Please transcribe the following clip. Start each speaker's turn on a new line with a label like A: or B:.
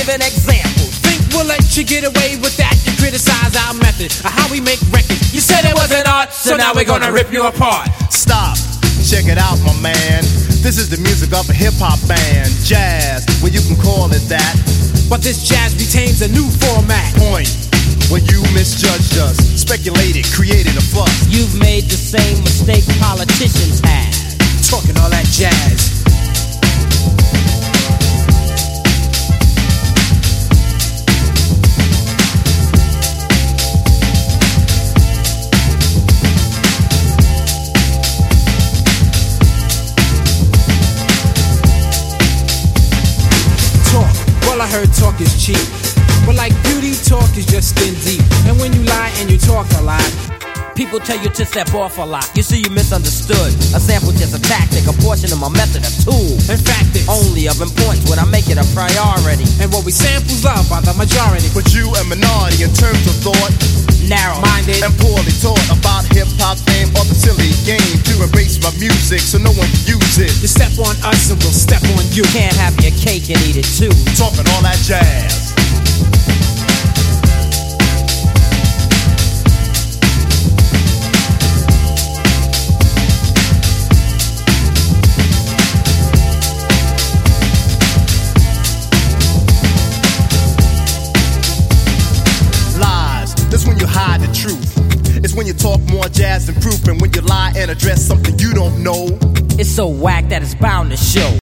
A: giving examples.
B: Think we'll let you get away with that? You criticize our method of how we make records. You said it wasn't art, so now we're gonna rip you apart.
C: Stop, check it out, my man. This is the music of a hip-hop band. Jazz, well you can call it that.
B: But this jazz retains a new format.
C: Point, when you misjudged us, speculated, created a fuss.
A: You've made the same mistake politicians have.
B: Talking all that jazz. I heard talk is cheap, but like beauty, talk is just skin deep. And when you lie and you talk a lot,
A: people tell you to step off a lot. You see, you misunderstood. A sample just a tactic, a portion of my method, a tool.
B: In fact, it's
A: only of importance when I make it a priority.
B: And what we sample's loved by the majority.
C: But you a minority in terms of thought,
A: narrow-minded
C: and poorly taught about hip-hop fame or the silly game to erase my music so no one can use it.
B: You step on us and we'll step on you.
A: Can't have your cake and eat it too.
C: Talking all that jazz. That's when you hide the truth. It's when you talk more jazz than proof, and when you lie and address something you don't know.
A: It's so whack that it's bound to show.